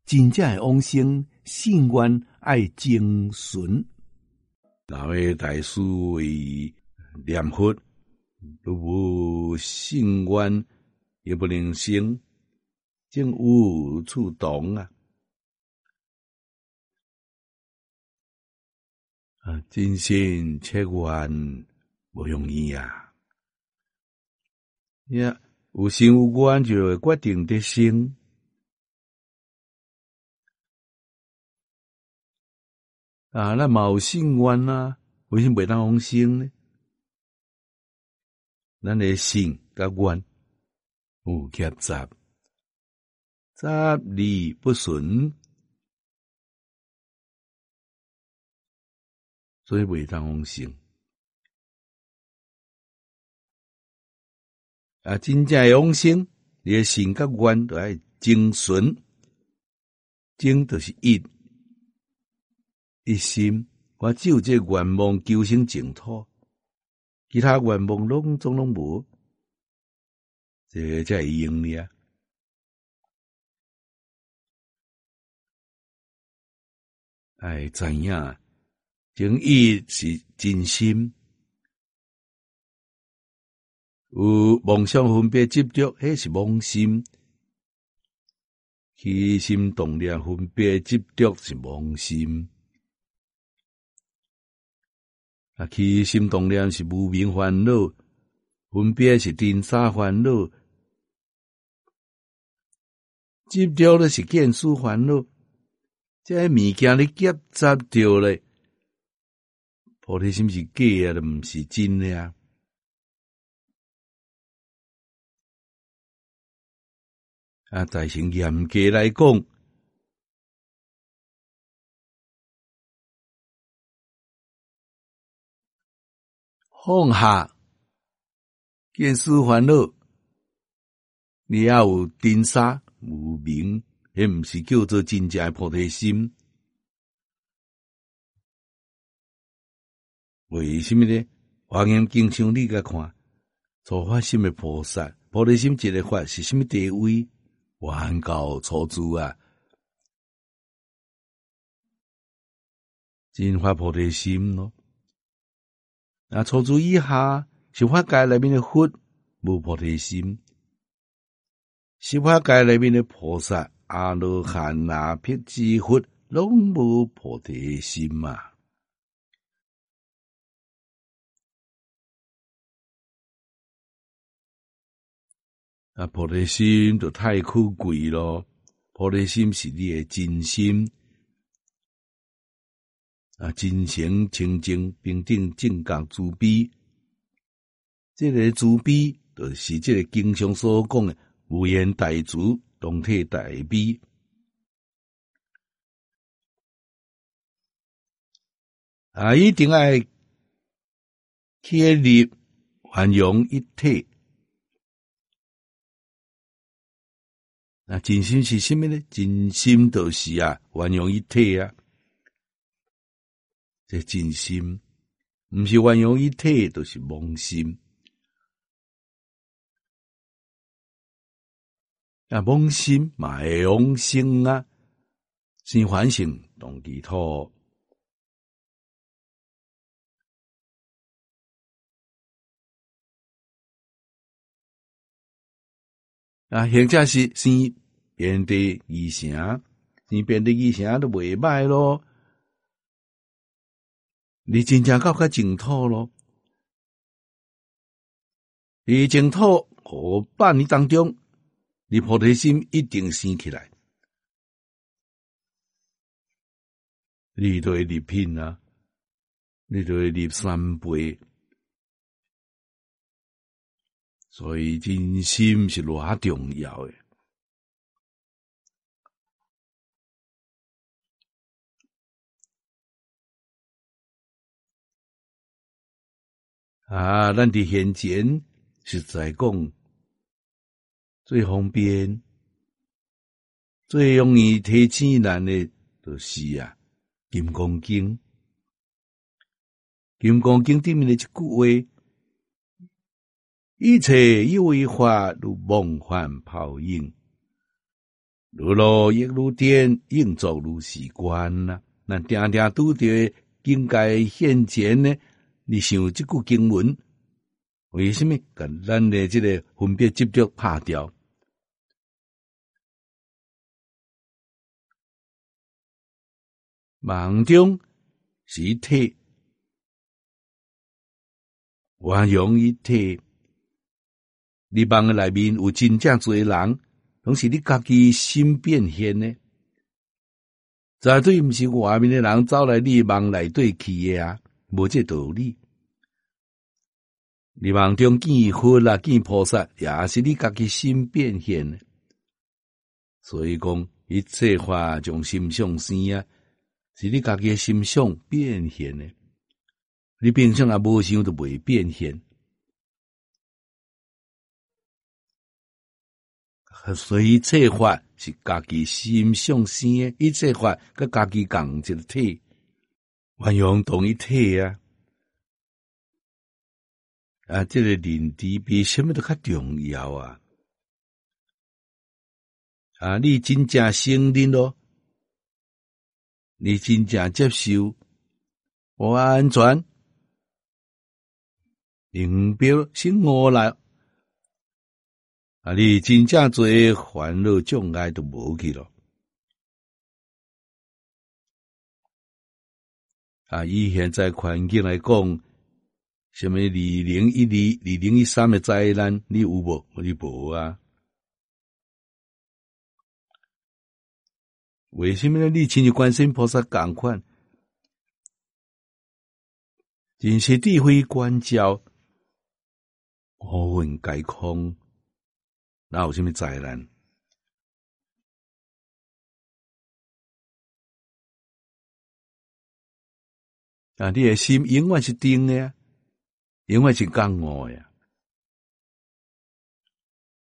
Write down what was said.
真正的往生信愿爱精纯。 哪位大师为念佛，如无信愿，也不能生，正无处动啊！真心切愿不容易啊！呀，有心有愿就会决定得生。咱嘛有信愿啊，为什么袂当往生呢？咱的信甲愿有夹杂，杂理不顺，所以袂当往生。真正的往生，你的信甲愿都要精纯，精就是一心。我只有这愿望求生净土，其他愿望总无，这才会用呢。知影情义是真心，有妄想分别执着，迄是妄心；起心动念分别执着是妄心。起心动念是无明烦恼，分别是尘沙烦恼，执着的是见思烦恼。这物件你夹杂着咧，菩提心是假啊，都毋是真的啊！大乘严格来讲，放下见思烦恼，你也有尘沙无明，迄毋是叫做真正的菩提心。为什么呢？华严经上你甲看，初发心的菩萨，菩提心一个法是什么地位？还到初住啊，真发菩提心咯。初住以下是法界内面的佛无菩提心，是法界内面的菩萨、阿罗汉、辟支佛拢无菩提心嘛。菩提心就太可贵咯。菩提心是你的真心，真诚清净平等正觉慈悲。这个慈悲就是这个经上所讲的无言大慈，同体大悲。一定要建立圆融一体。真心是什么呢？真心就是圆融一体啊！这真心，不是圆融一体，就是妄心。妄心嘛会往生啊！先反省动其土。或者是先遍地义城，先遍地义城都袂歹咯。你真正到个净土咯，你净土100年当中，你菩提心一定生起来，你就会入品啊，你就会入3倍。所以真心是偌重要诶。咱伫现前实在讲，最方便、最容易提醒咱的，就是金刚经。金刚经顶面的一句话：一切有为法如梦幻泡影， 愈路亦愈颠，应作愈习惯啦。咱定定拄着境界现前呢？你想即句经文，为什么甲咱的这个分别执着拍掉？梦中是一体，我用一体。你梦的内面有真正多人，拢是你家己心变现呢。绝对毋是外面的人走来你梦内底去的啊，无这道理。你梦中见佛啦，见菩萨，也是你家己心变现的。所以讲，一切法从心想生啊，是你家己的心想变现的。你平常也无想就袂变现。所以一切法是家己心想生的，一切法甲家己共一个体，万用同一体啊！这个认知比什么都较重要啊！你真正承认咯，你真正接受，我安全，目标生活来。你真正做烦恼障碍都无去咯。以现在环境来讲，什么2012、2013的灾难，你有无？你无啊？为什么呢？你亲像观世音菩萨同款，真是智慧观照，五蕴皆空。哪有什么灾难？你的心永远是定的啊，永远是觉悟的啊。